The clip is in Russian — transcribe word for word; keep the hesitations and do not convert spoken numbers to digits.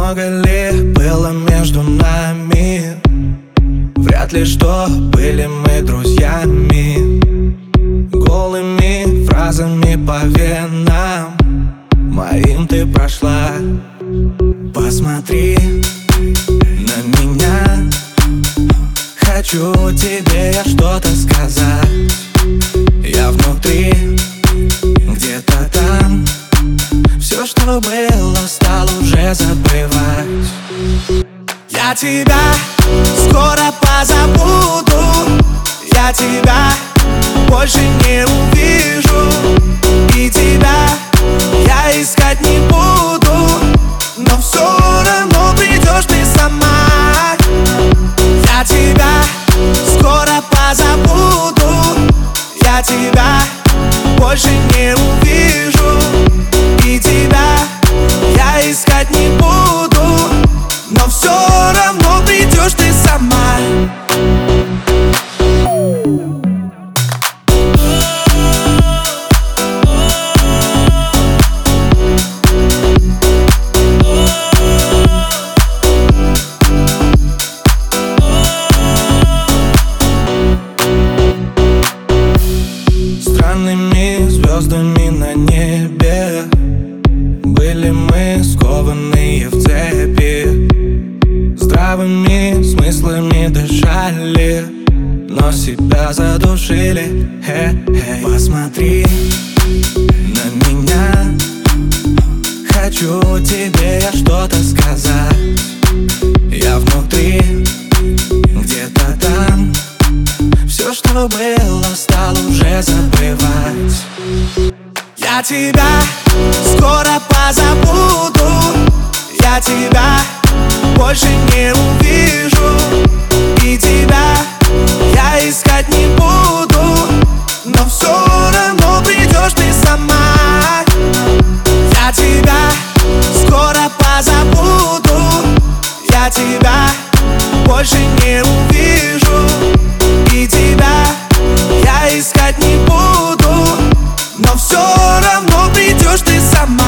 много ли было между нами? Вряд ли что были мы друзьями. Голыми фразами по венам моим ты прошла. Посмотри на меня, хочу тебе я что-то сказать. Я внутри, где-то там, все, что было, стал уже забывать. Я тебя скоро позабуду, я тебя больше не увижу, и тебя я искать не буду, но все равно придешь ты сама. Я тебя скоро позабуду, я тебя больше не увижу, и тебя я искать не буду, но все равно придешь ты сама. Странными звездами на небе были мы, скованные в цепи. Здравыми смыслами дышали, но себя задушили. Хе-хе. Посмотри на меня, хочу тебе я что-то сказать. Я внутри, где-то там, все, что было, стал уже забывать. Я тебя скоро позабуду, я тебя больше не увижу, и тебя я искать не буду, но все равно придешь ты сама. Я тебя скоро позабуду, я тебя больше не увижу, и тебя я искать не буду, но все равно придешь ты сама.